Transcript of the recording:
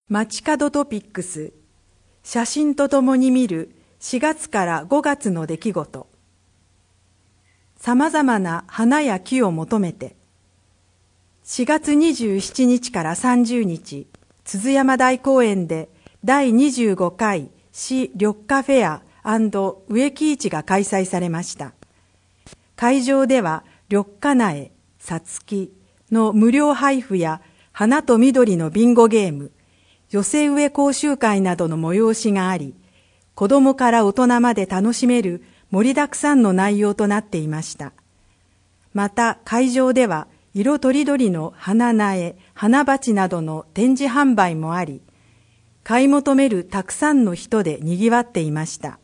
街角トピックス、写真とともに見る4月から5月の出来事。さまざまな花や木を求めて。4月27日から30日、鈴山台公園で第25回市緑化フェア&植木市が開催されました。会場では緑化苗、さつきの無料配布や花と緑のビンゴゲーム、寄せ植え講習会などの催しがあり、子供から大人まで楽しめる盛りだくさんの内容となっていました。また会場では色とりどりの花苗、花鉢などの展示販売もあり、買い求めるたくさんの人で賑わっていました。